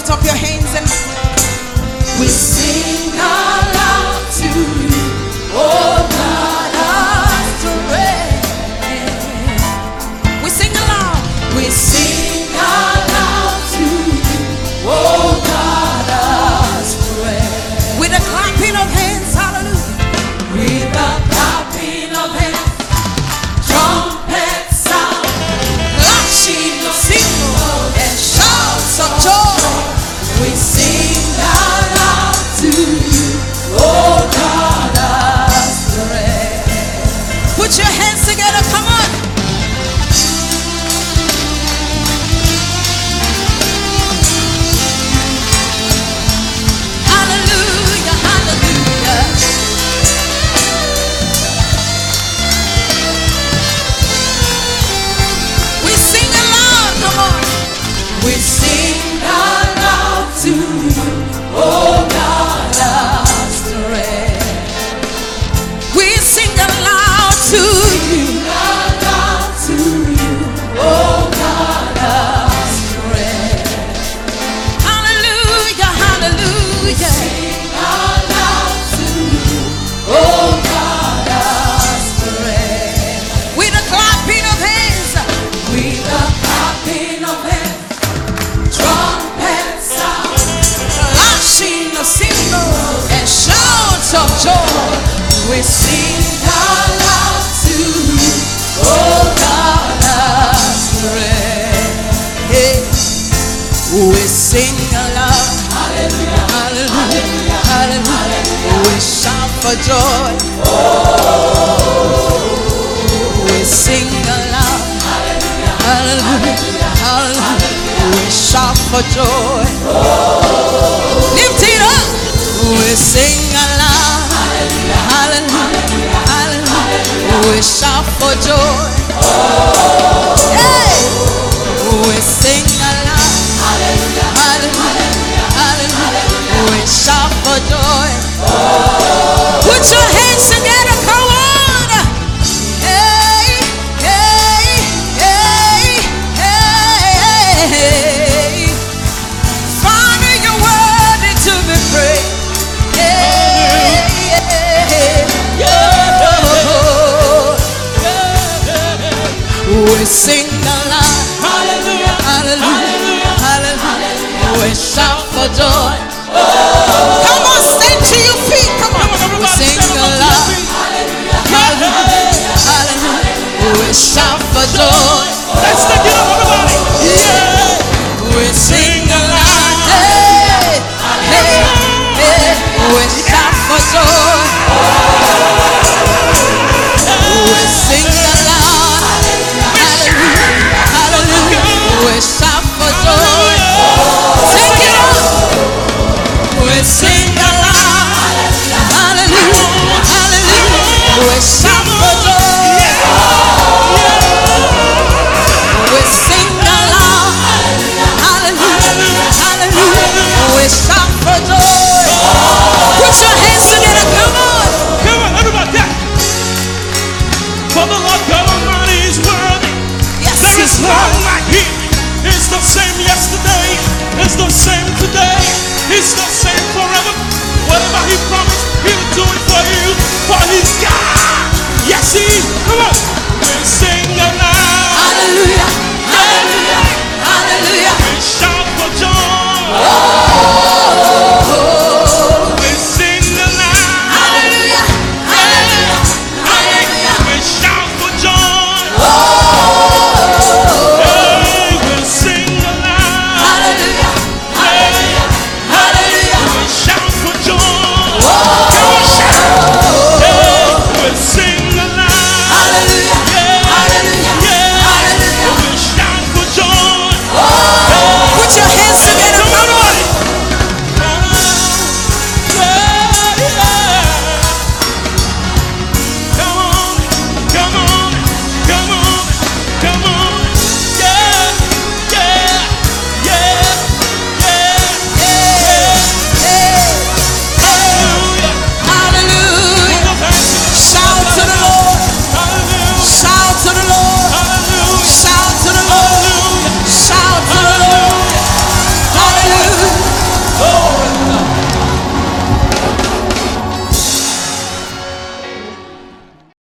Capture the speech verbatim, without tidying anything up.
lift up your hands and we sing aloud to you, oh God of strength. We sing aloud, we sing aloud to you, oh God of strength. With a clapping of hands, hallelujah. With a clapping of hands, trumpet sound, clashing of cymbals and shouts of joy. We sing aloud to you, oh God of strength. Put your hands together, come on. Hallelujah, hallelujah. We sing aloud, come on. We sing aloud to you, oh God of strength. We sing aloud to you, aloud to you, oh God of strength. Hallelujah, hallelujah. Sing aloud to you, oh God of strength. With a clapping of hands, with a clapping of hands, trumpet sound, clashing of cymbals and shouts of joy. We sing aloud to you, oh God of strength. Hey. We sing aloud, hallelujah, hallelujah, hallelujah. We shout for joy. Oh. We sing aloud, hallelujah, hallelujah, hallelujah. We shout for joy. Oh. Lift it up. We sing aloud, hallelujah, hallelujah, hallelujah. We shout for joy. Oh. Hey. We sing aloud, hallelujah, hallelujah, hallelujah. We shout for joy. Oh. Put your hands together, come on. Hey, hey, hey, hey. Father, you're worthy to be praised. Hey, hey, yeah. We sing aloud, hallelujah, hallelujah, hallelujah. We shout for joy. Oh. Come on, stand to your feet. Come on, we sing aloud, hallelujah, hallelujah, hallelujah. We shout for joy. Let's take it up, everybody. Yeah. We sing aloud, hey, hey, hey. We shout for joy. We sing aloud, hallelujah, hallelujah. We shout for joy. Take it up. We sing aloud, hallelujah, hallelujah. We shout for joy. We sing aloud, hallelujah, hallelujah. We shout for joy. Put your hands together, come on. Come on, everybody. Yeah. For the Lord God Almighty is worthy. Yes, There is He's none worthy. like Him. It's the same yesterday. It's the same today. It's the same forever. Whatever He promised, He'll do it for you. For He's God. Yes, He is. Come on. We sing aloud. Hallelujah, hallelujah, hallelujah. We shout for joy. Oh. We sing aloud. Hallelujah, hallelujah, hallelujah. We shout for joy. Oh. Hey, we sing aloud. Hallelujah, hallelujah, hallelujah. We shout for joy. Oh. Hey, we sing aloud. Hallelujah,